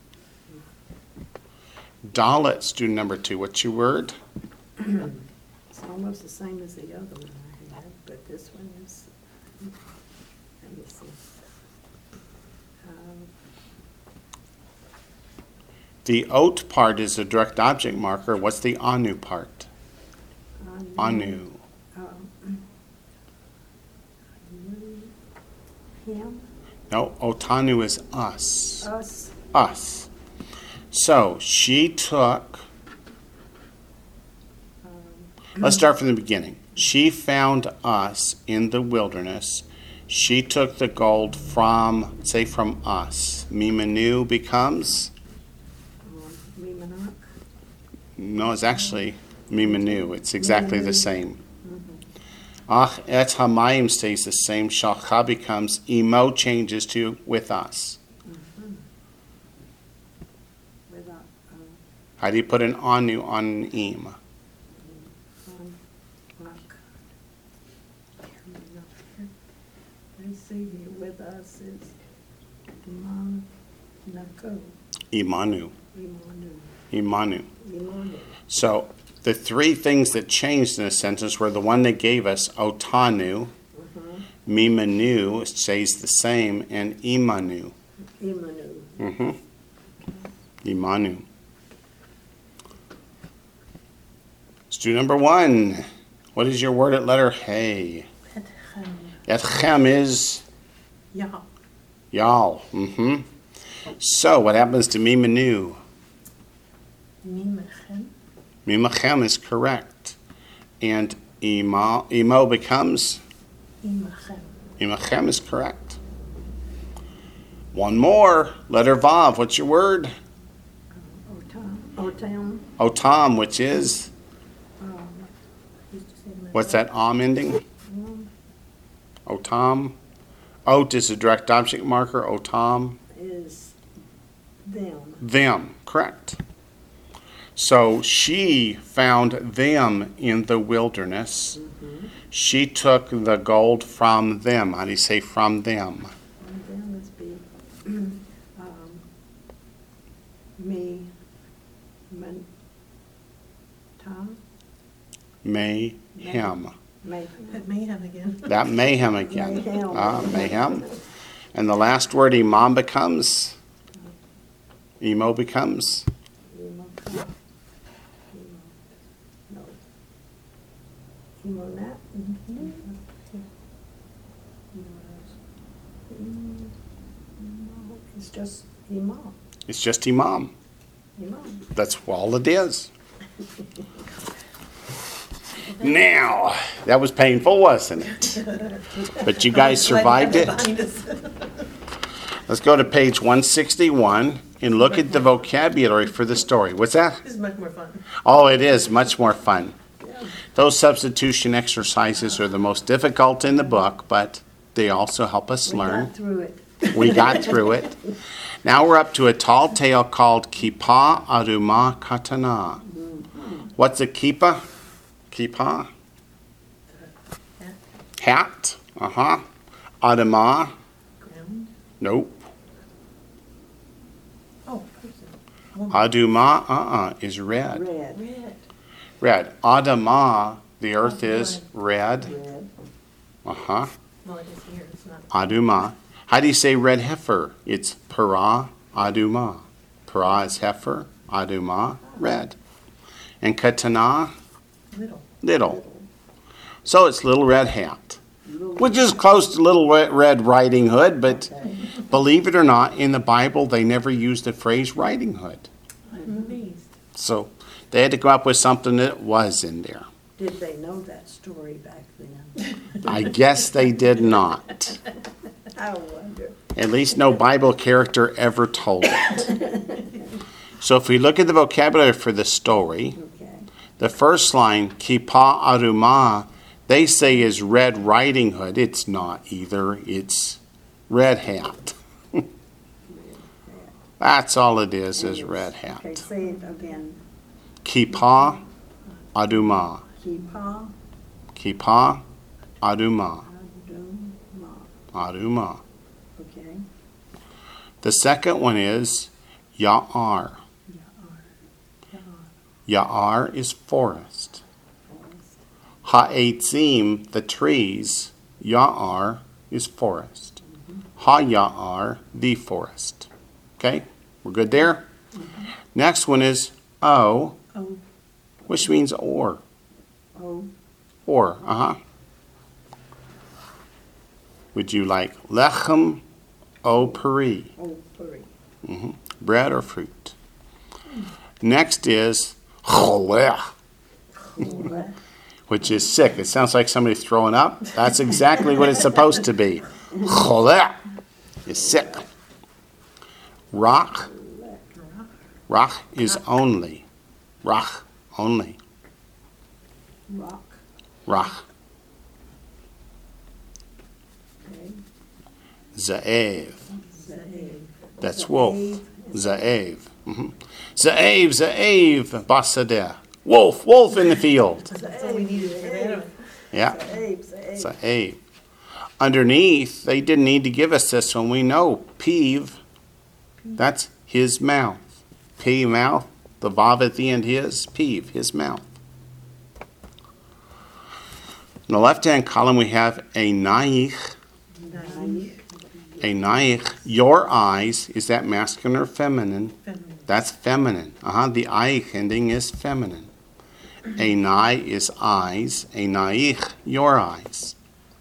Dalet, student number two, what's your word? it's almost the same as the other one I had, but this one is, let me see. Um, The ot part is a direct object marker. What's the anu part? Anu. um, Him, No, otanu is us. us, Us. So she took, um, let's start from the beginning. She found us in the wilderness. She took the gold from, say, from us. Mimanu becomes, um, Mimanak, no, it's actually Mimanu. It's exactly the same. mhm, Ach et hamayim stays the same. Shalcha becomes, imo changes to with us. mhm. Without, um, How do you put an anu on im? on, Ak. Let me see here, with us is, Imam, Nako. Imanu. Imanu. Imanu. Imanu. So the three things that changed in a sentence were the one they gave us, otanu, Uh-huh. mimanu stays the same, and imanu. Imanu. Mm-hmm. Imanu. Let's do number one. What is your word at letter Hey? Etchem is Yeah. y'all. Mm-hmm. So what happens to mimanu? Mimachem. Mimachem is correct. And imo, imo becomes? Imachem. Imachem is correct. One more. Letter Vav. What's your word? Otam. Otam. Otam, which is? Um, Used to say my- What's that om ending? um, Otam. Ot is a direct object marker. Otam. is them. Them. Correct. So she found them in the wilderness. Mm-hmm. She took the gold from them. How do you say from them? And then must be um, me, man, Tom, May him. May. That mayhem again. That mayhem again. Mayhem. Ah, mayhem. And the last word imam becomes? Emo becomes? Emo, Emo, no. Emo nat? Mhm. Emo, it's just Emo, It's just imam. Emo. That's all it is. Now, that was painful, wasn't it? But you guys survived it. Behind us. Let's go to page one sixty-one and look at the vocabulary for the story. What's that? This is much more fun. Oh, it is much more fun. Those substitution exercises are the most difficult in the book, but they also help us We learn. got through it. We got through it. Now we're up to a tall tale called Kippah Adumah Katana. What's a kippah? Kippah? Hat. Uh-huh. Adumah? Ground. Nope. Oh, person. Woman. Adumah, uh-uh, is red. Red, Red. Red. Adamah, the earth is red. red, Uh-huh. Well, it is here. It's not. Adumah. How do you say red heifer? It's para adumah. Para is heifer, adumah, red. And katana, Little. little. So it's little red hat, which is close to little Red Red Riding Hood, but believe it or not, in the Bible they never used the phrase Riding Hood. I'm amazed. So they had to come up with something that was in there. Did they know that story back then? I guess they did not. I wonder. At least no Bible character ever told it. So if we look at the vocabulary for the story, Okay. the first line, Kippah Adumah, they say is Red Riding Hood. It's not either. It's Red Hat. That's all it is, is Red Okay, Hat. say it again. Kippah Adumah. Kippah, Kippah Adumah. Adumah. Adumah. Okay. The second one is Ya'ar. Ya'ar is forest. Forest. Ha'etzim, the trees. Ya'ar is forest. Ha-Ya'ar, the forest. Okay, we're good there? Next one is O, Oh, which means or. oh, Or, uh-huh. Would you like lechem o peri? oh, puri. hmm Bread or fruit? Next is choleh, Choleh. which is sick. It sounds like somebody throwing up. That's exactly what it's supposed to be. Choleh is sick. Rach, rach is only. Rach, only. Rock. Rach. Okay. Za'ev, Zaev. that's wolf. Za'ev. Mm-hmm. Za'ev, Za'ev, basadeh. Wolf, wolf in the field. That's all we needed for that. Yeah, Zaev, Zaev. Za'ev. Underneath, they didn't need to give us this one. We know peeve. That's his mouth. P, mouth. The vav at the end, his. Peeve, his mouth. In the left-hand column, we have a naich. Naik. A naich. Your eyes. Is that masculine or feminine? Feminine. That's feminine. Uh-huh. The aich ending is feminine. A nai is eyes. A naich, your eyes.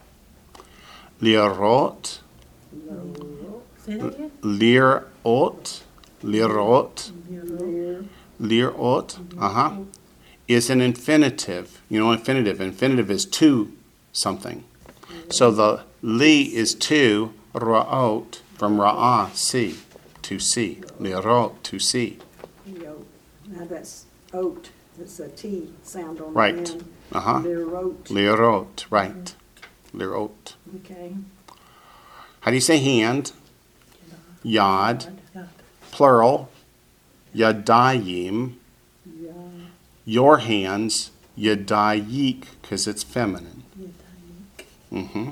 Lirot. Say that again? Lirot. Lirot. Lirot. Lirot. Uh-huh. Is an infinitive. You know, infinitive. Infinitive is to something. So the li is to, ra'ot, from ra'ah, see, to see. Lirot, to see. Yo. Now that's oat. It's a T sound on Right. the end. Uh-huh. Lirot. Lirot, right. Lirot. Okay. How do you say hand? Yad, Yad. plural. Yadayim, Yeah. your hands. Yadayik, because it's feminine. Yadayik. hmm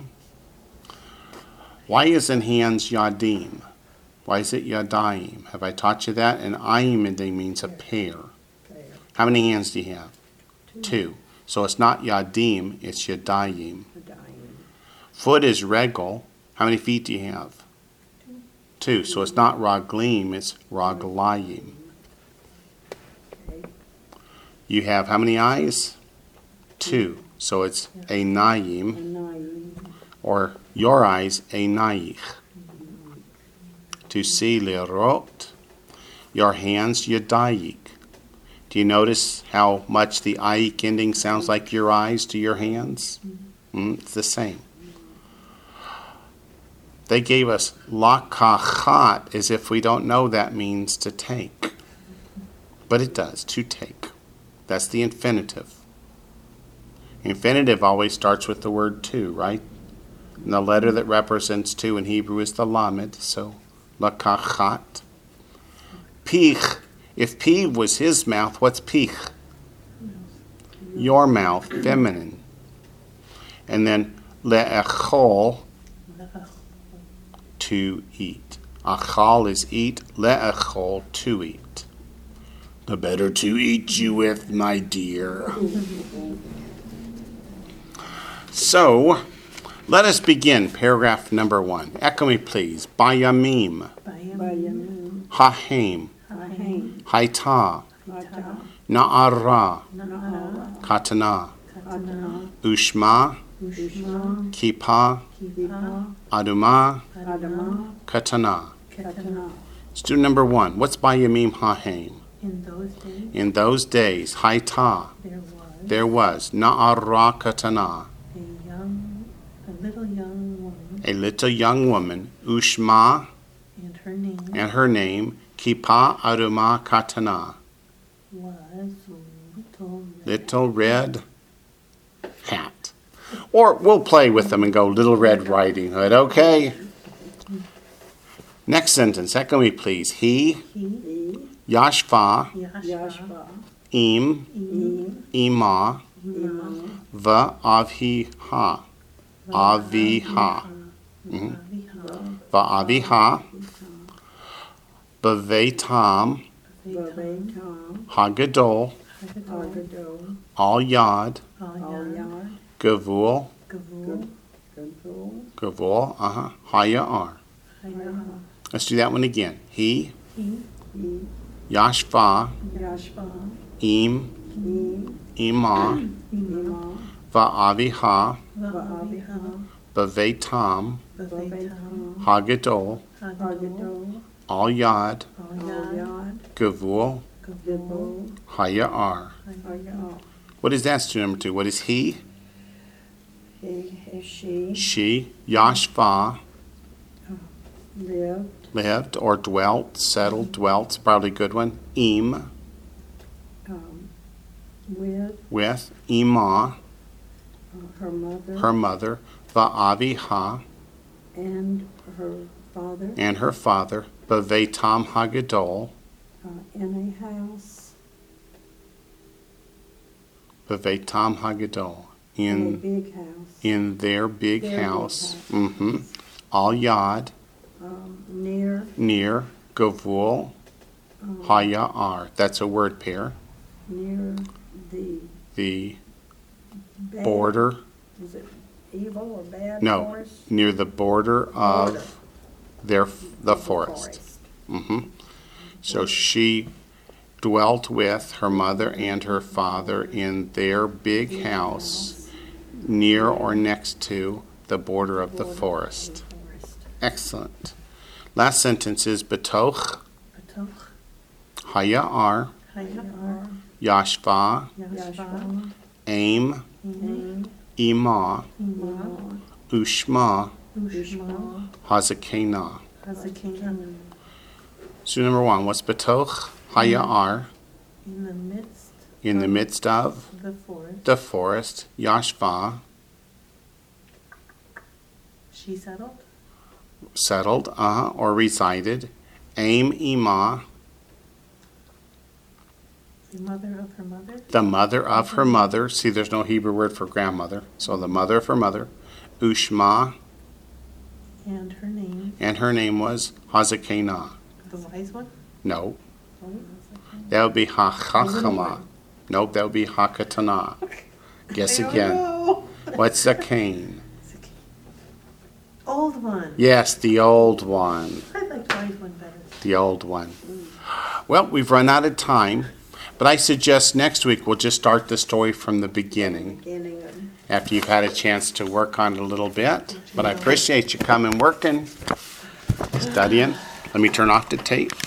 Why isn't hands yadim? Why is it yadayim? Have I taught you that? And ayim ending means a pair. There. How many hands do you have? Two. So it's not yadim, it's yadayim. The dying. Foot is regal. How many feet do you have? Two. So it's not raglim, it's raglayim. Okay. You have how many eyes? Two. So it's a naim, And nine. or your eyes, a naich. To see lirot. Your hands, yadayik. Do you notice how much the ayik ending sounds like your eyes to your hands? Mm, it's the same. They gave us lakachat as if we don't know that means to take. But it does, to take. That's the infinitive. Infinitive always starts with the word to, right? And the letter that represents to in Hebrew is the lamed, so lakachat. Pich. If P was his mouth, what's pich? Your mouth, feminine. And then le'echol, to eat. Achal is eat, le'echol, to eat. The better to eat you with, my dear. So, let us begin paragraph number one. Echo me, please. Bayamim, Bayam. Bayamim. hahem, Haim. haita, Hata. na'ara, Na'ara. katana, Adana. ushma, Ushma. kipa, Kipa. aduma, Adama. katana. Katana. Student number one. What's bayamim hahem? In those days, In those days, haita, there was there was na'ara katana, a young, a little young woman, a little young woman, ushma, and her name and her name, kipa aduma katana, was Little Red. little red hat. Or we'll play with them and go Little Red Riding Hood, okay? Next sentence, echo me please. He, He, E. yashva, Yashva, Yashba. im, Im, ima, Imam. va avhiha, aviha, Aviha, va aviha, baveitam, Babetam. hagadol, Agado. al yad, Ayan, Alyad. gavul, Gavul, Gavul. gavul, uh-huh, hayar. Hayah, Let's do that one again. He, He, E. yashva, Yashba. im, E. ima, Imam. va aviha, Vahaviha, baveitam, Bavetam, hagadol, Hagado, Agado. al yad, Ayan, Alyad. gavul, Gavul, Gavul. hayar. Ayah. What is that, student number two? What is he? He. He. She. She, yashva, Lived. lived or dwelt, settled, dwelt, probably a good one. Im, Um, with with, ima, uh, her mother. her mother, va'aviha, And her father. and her father, baveitam hagadol, Uh, in a house. baveitam hagadol, In a in big house. in their big Their big house. house. Mm-hmm. Al yad, Um, near. near, Gavul, um, Haya'ar. That's a word pair. near the The bad, border, is it evil or bad No. forest? near the border Border. of their the Evil forest. hmm So she dwelt with her mother and her father in their big house near or next to the border of the Border of forest. the forest. Excellent. Last sentence is Betoch, Batoch, Haya'ar, Hayar, Yashva, Yashva, Yashva, Aim, Aim, Ima, Ima, Ima, Ushma, Ushma, Hazakena. Hazekena. So number one, what's Betoch, Haya'ar, In the midst in the midst of of the forest, the forest, Yashva, she settled. settled, uh, or resided, Aim, Ima, The mother of her mother, the mother of her mother. See, there's no Hebrew word for grandmother. So the mother of her mother, Ushma, and her name, and her name was Hazakena. the wise one. No, Oh, that would be The little Hachachama. one. Nope, that would be Hakatana. Guess I don't again. know. What's Zakain? Zakane. Old one. Yes, the old one. I like wise one better. The old one. Well, we've run out of time, but I suggest next week we'll just start the story from the beginning beginning of, after you've had a chance to work on it a little bit. But I appreciate you coming working, studying. Let me turn off the tape.